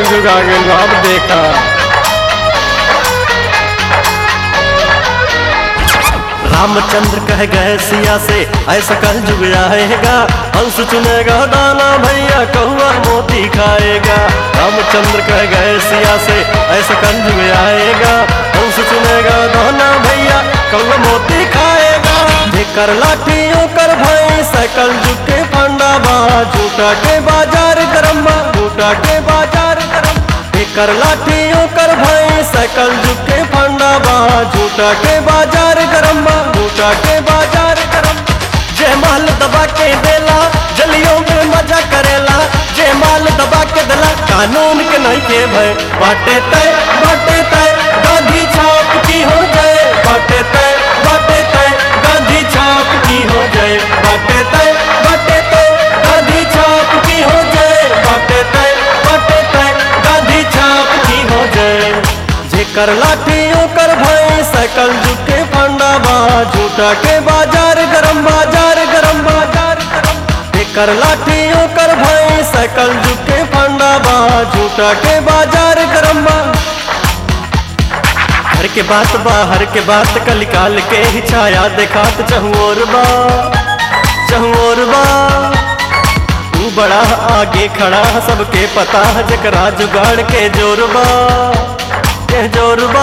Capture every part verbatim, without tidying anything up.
जुग आ गइल बा, अब देखा। रामचंद्र कह गए सिया से ऐसा कल जुग आएगा, हंस चुनेगा दाना भैया कौआ मोती खाएगा। रामचंद्र कह गए सिया से ऐसा कल जुग आएगा, हंस चुनेगा दाना भैया कौआ मोती खाएगा। जेकर लाठियों कर भाई साइकिल जुग के फंडा बा, झूठा के बाजार गरम बा, झूठा के बाजार गरम। जेकर लाठियों कर भाई साइकिल जुग के फंडा बा, झूठा के बाजार गरम बा, झूठा के बाजार गरम। जे माल दबा के देला जलियों में मजा करेला, जे माल दबा के देला कानून के नहीं के भय। बाटे तय बाटे तय गांधी छाप की हो जाए, बाटे तय बाटे तय गांधी छाप की हो जाए, बाटे तय बाटे तय गांधी छाप की हो जाए, बाटे तय बाटे तय गांधी छाप की हो जाए। जेकर लाठियों कर भाई साइकिल जुग के फंडा बा, झूठा के बाजार गरम, बाजार गरम, बाजार गरम। जेकर लाठियों कर भाई साइकिल जुग के फंडा बा, झूठा के बाजार गरम बा। घर के बात बाहर के बात कल काल के ही छाया देखात चहुओर बा, चहुओर बा। तू बड़ा आगे खड़ा सबके पता जकरा जुगाड़ के जोरबा, के जोरबा।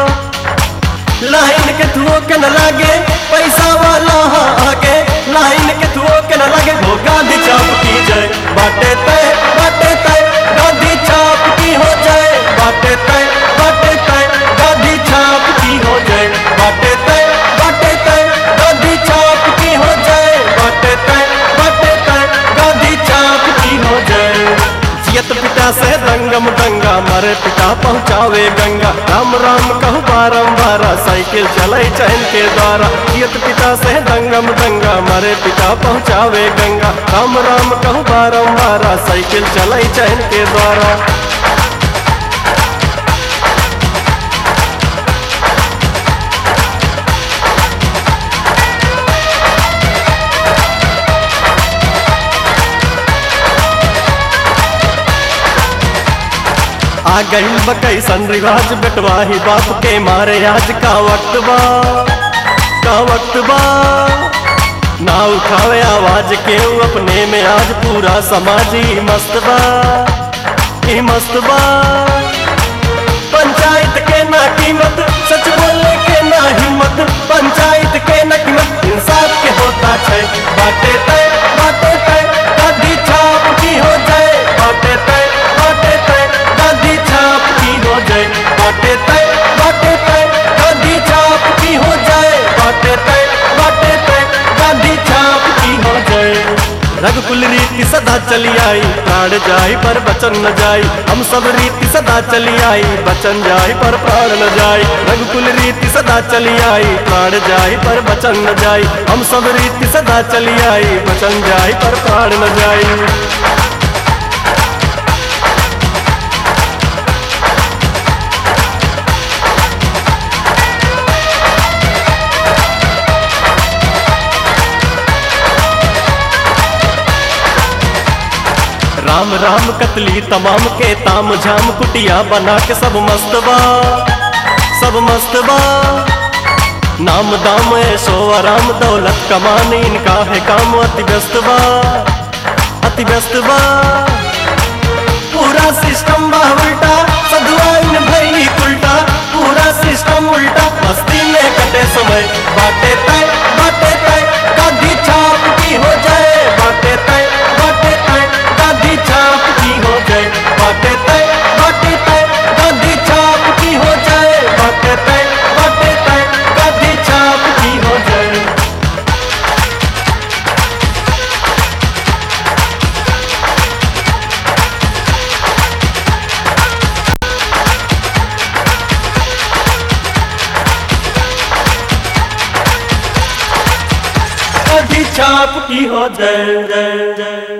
लाइन के थुओ के न लागे पैसा वाला आगे, लाइन के थुओ के न लागे वो गांधी छाप की जाए। बाटे तय बाटे तय गांधी छाप की हो जाए, बाटे तय बाटे तय गांधी छाप की हो जाए, बाटे तय बाटे तय गांधी छाप की हो जाए, बाटे तय बाटे तय गांधी छाप की हो जाए। जियत पिता से दंगम दंगा मारे पिता पहुँचावे गंगा, राम राम कहूँ बारम्बार साइकिल चले चैन के द्वारा। जियत पिता से दंगम दंगा मारे पिता पहुँचावे गंगा, राम राम कहूँ बारम्बार साइकिल चले चैन के द्वारा। आ गई बकैसन रिवाज बेटवा ही बाप के मारे, आज का वक्त बा, का वक्त बा। ना उठावे आवाज के अपने में आज पूरा समाज ही मस्त बा, ही मस्त बा। पंचायत के ना कीमत सच बोलने के ना हिम्मत, पंचायत के ना कीमत इंसाफ के होता है। बाटे तय बाटे तय गांधी छाप की हो जाए, बाटे तय बाटे तय गांधी छाप की हो जाए, बाटे तय बाटे तय गांधी छाप की हो जाए, बाटे तय बाटे तय गांधी छाप की हो जाए। रघुकुल रीति सदा चली आई, प्राण जाई पर बचन न जाई। हम सब रीति सदा चली आई, बचन जाई पर प्राण न जाई। रघुकुल रीति सदा चली आई, प्राण जाई पर बचन न जाई। हम सब रीति सदा चली आई, बचन जाई पर प्राण न जाई। राम राम कतली तमाम के ताम झाम कुटिया बना के सब मस्तबा, सब मस्तबा। नाम दाम ऐशो आराम दौलत कमाने इनका है काम अति व्यस्त बा, अति व्यस्त बा। पूरा सिस्टम बा उल्टा सधुआ इन भई उल्टा, पूरा सिस्टम उल्टा मस्ती में कटे समय। बाटे तय बाटे तय गांधी छाप की हो जाए, बाटे तय बाटे तय गांधी छाप की हो जाए, बाटे तय बाटे तय गांधी छाप की हो जाए, बाटे तय बाटे तय गांधी छाप की हो जाए। गांधी छाप की हो जाए, जय जय।